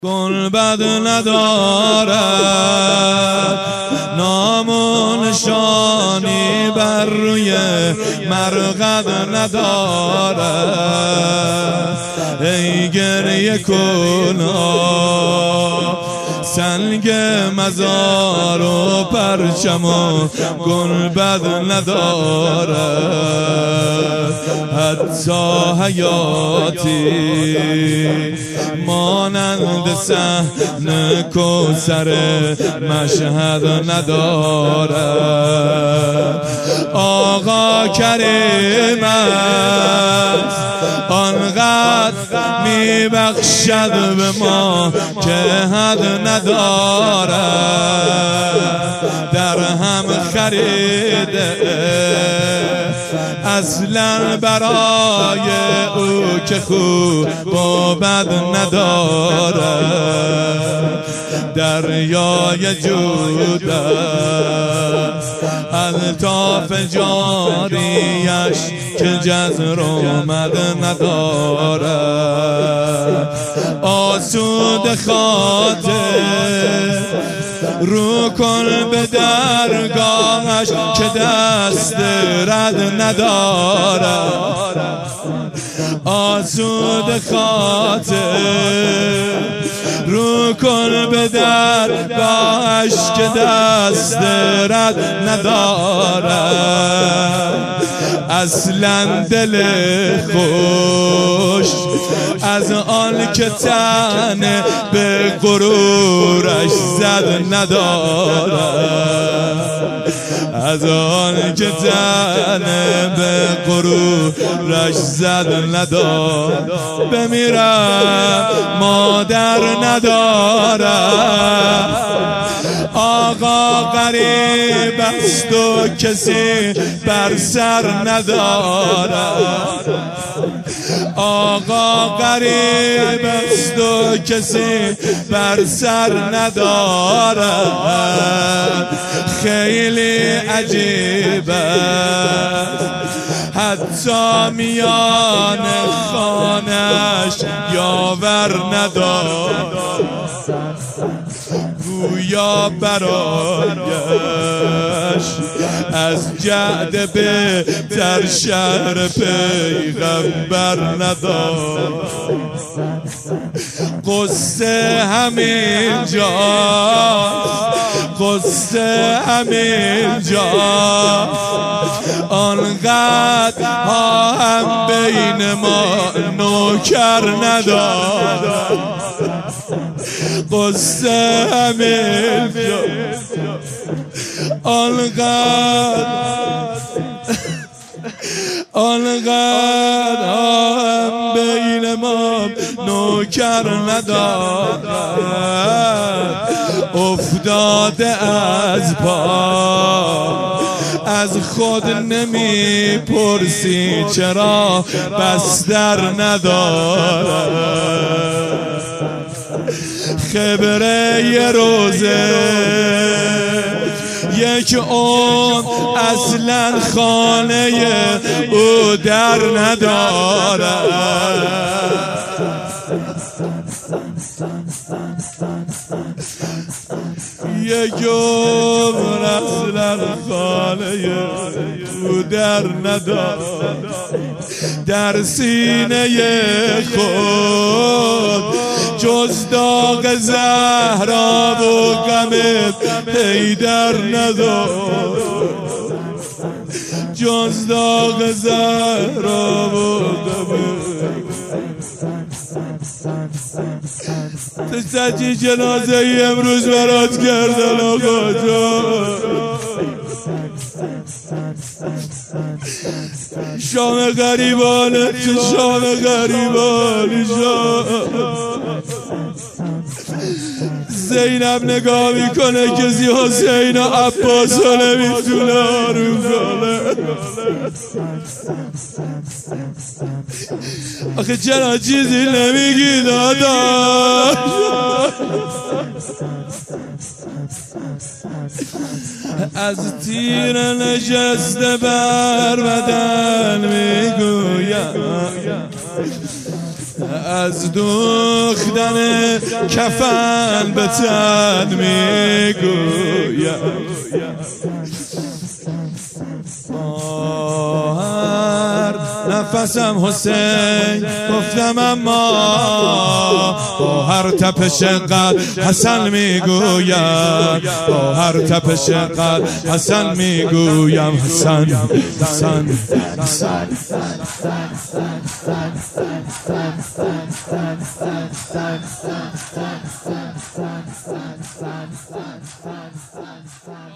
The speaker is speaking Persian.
گنبد ندارد نام و نشانی بر روی مرقد ندارد. ای گریه کنا سنگ مزار و پرچم و گنبد ندارد. حتی حیاتی مانند صحن کوثر مشهد ندارد. آقا کریم است آنقدر میبخشد به ما که حد ندارد. در هم خریده اصلا برای او که خوب و بد ندارد. دریای جود است الطاف جاریش که جزر و مد ندارد. آسود خاطر رو کن به درگاهش که دست رد ندارد. آسود خاطر رو کن به درگاهش که دست رد ندارد. اصلا دل خوش از آن که تن به غرورش زد ندارد. از آن که تن به غرورش زد ندارد. بمیرم مادر ندارد. آقا غریب است و کسی بر سر ندارد. آقا غریب است و کسی بر سر ندارد. خیلی عجیب است حتی میان خانش یاور ندارد. گویا برایش از جعد بهتر شهر پیغمبر ندارد. قصه همین جاست، قصه همین جاست. آنقدر هم بین ما نوکر ندارد. قصه همین جاست. آنقدر هم بین ما نوکر ندارد. افتاده از پا از خود نمی پرسی چرا بستر ندارد. خبره یه روزه یک اصلا خانه او در ندارد. یک اصلا خانه او در ندارد. در سینه خود جز داغ زهرا و غم حیدر ندارد. جز داغ زهرا و غم تشتجی جنازه ای امروز برات کردن آقا جان. شام غریبانه چه شام غریبانی شام. زینب نگاه میکنه کسی حسین و عباس رو نمیتونه آروم کنه. آخه چرا چیزی نمیگی داداش؟ از تیر نشسته بر بدن میگویم از دوختن کفن به تن میگویم هر نفسم حسین گفتم اما با هر تپش قلب حسن میگویم با هر تپش قلب حسن میگویم حسن حسن حسن